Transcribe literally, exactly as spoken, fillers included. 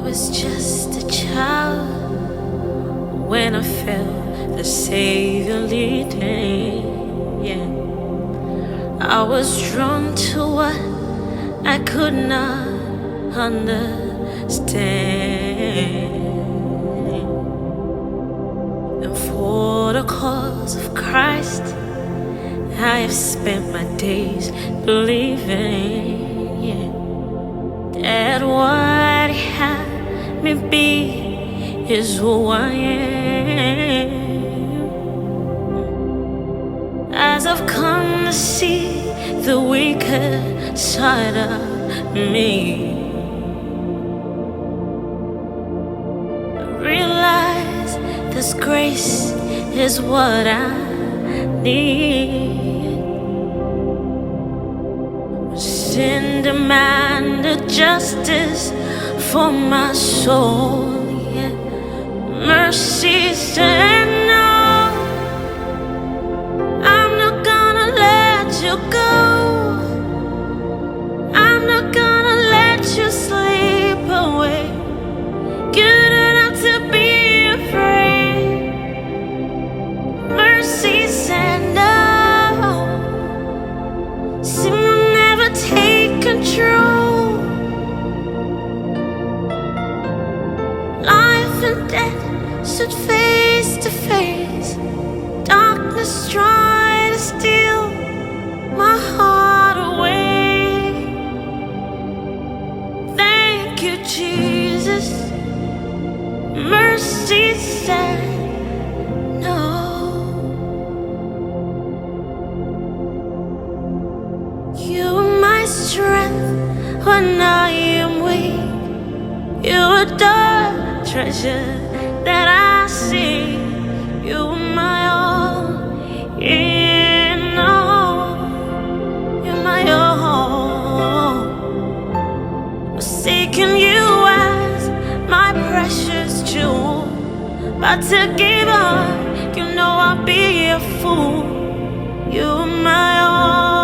was just a child when I felt the Savior leading. Yeah, I was drawn to what I could not understand, and for the cause of Christ I have spent my days believing, yeah, that what He had me be is who I am. As I've come to see the weaker side of me, I realize this grace is what I need. Sin demanded justice for my soul, yeah. Mercy said no, I'm not gonna let you go. I'm not gonna let you slip away. You don't have to be afraid. Mercy said no, sin will never take control. Life and death stood face to face. Darkness tried to steal my heart away. Thank you, Jesus. Mercy said no. You are my strength when I am weak. You are the treasure that I see. You are my all in all. You're my all. I'm seeking you as my precious jewel, but to give up, you know I'll be a fool. You are my all.